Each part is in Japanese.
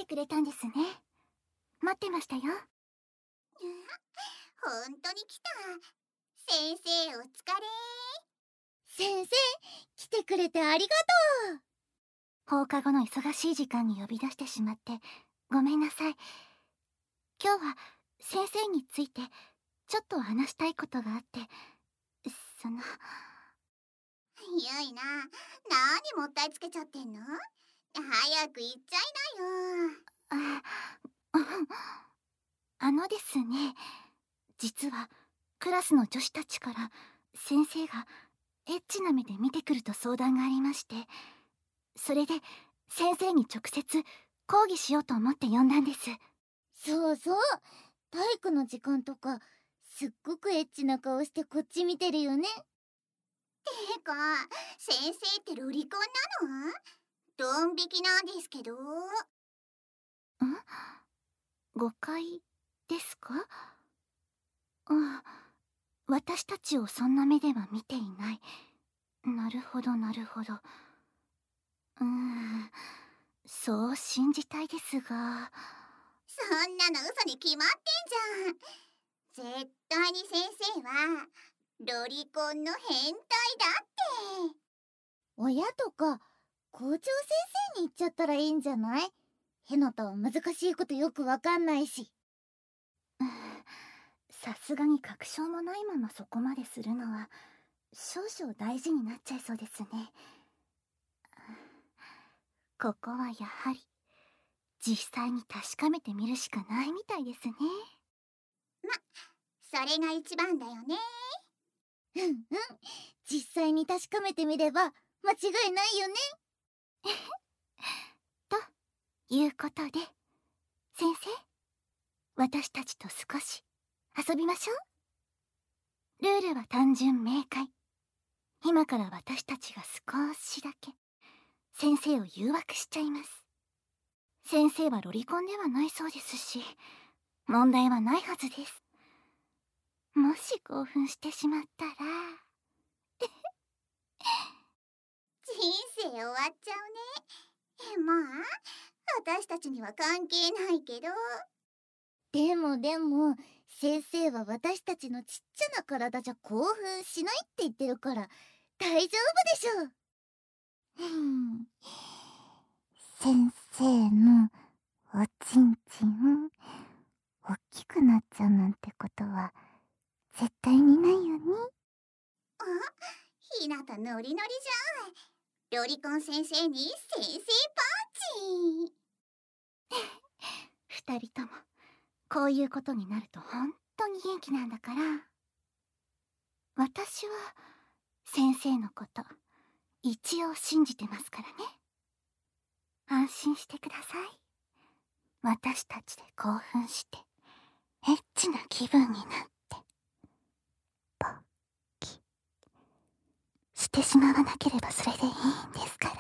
くれたんですね。待ってましたよ。 本当に来た。先生お疲れ。 先生、来てくれてありがとう。 放課後の忙しい時間に呼び出してしまってごめんなさい。今日は先生についてちょっと話したいことがあって、 ゆいな、何もったいつけちゃってんの？早く言っちゃいなよ。 ですね、実はクラスの女子たちから先生がエッチな目で見てくると相談がありまして、それで先生に直接抗議しようと思って呼んだんです。 そうそう、体育の時間とかすっごくエッチな顔してこっち見てるよね。 てか、先生ってロリコンなの？ドン引きなんですけど。 誤解ですか？私たちをそんな目では見ていない。なるほどなるほど。そう信じたいですが。 そんなの嘘に決まってんじゃん。絶対に先生はロリコンの変態だって。 親とか校長先生に言っちゃったらいいんじゃない？ヘナタは難しいことよくわかんないし。 さすがに確証もないままそこまでするのは少々大事になっちゃいそうですね。ここはやはり実際に確かめてみるしかないみたいですね。 それが一番だよね。 実際に確かめてみれば間違いないよね。 ということで、先生、私たちと少し遊びましょう。ルールは単純明快。今から私たちが少しだけ先生を誘惑しちゃいます。先生はロリコンではないそうですし、問題はないはずです。もし興奮してしまったら人生終わっちゃうね。まあ、私たちには関係ないけど。 でも先生は私たちのちっちゃな体じゃ興奮しないって言ってるから大丈夫でしょ。先生のおちんちん大きくなっちゃうなんてことは絶対にないよね。 あ、ひなたノリノリじゃん。ロリコン先生に先生パンチ。 二人ともこういうことになると本当に元気なんだから。私は先生のこと一応信じてますからね。安心してください。私たちで興奮してエッチな気分になってポッキしてしまわなければそれでいいんですから。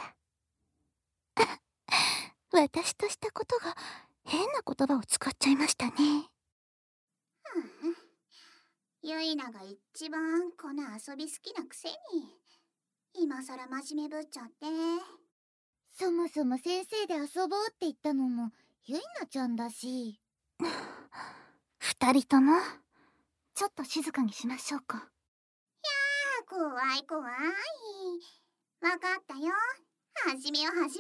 私としたことが変な言葉を使っちゃいましたね。 ゆいなが一番この遊び好きなくせに今さら真面目ぶっちゃって。 そもそも先生で遊ぼうって言ったのもゆいなちゃんだし。 二人ともちょっと静かにしましょうか。 やー、怖い怖い。わかったよ。始めよう。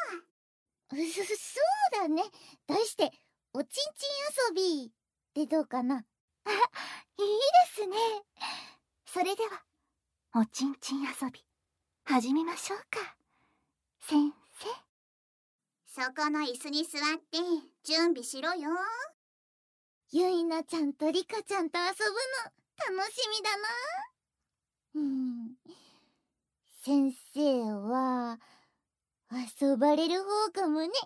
そうだね。題しておちんちん遊びでどうかな。 いいですね。それではおちんちん遊び始めましょうか。先生、 そこの椅子に座って準備しろよ。 ゆいなちゃんとりかちゃんと遊ぶの楽しみだな。先生は遊ばれる方かもね。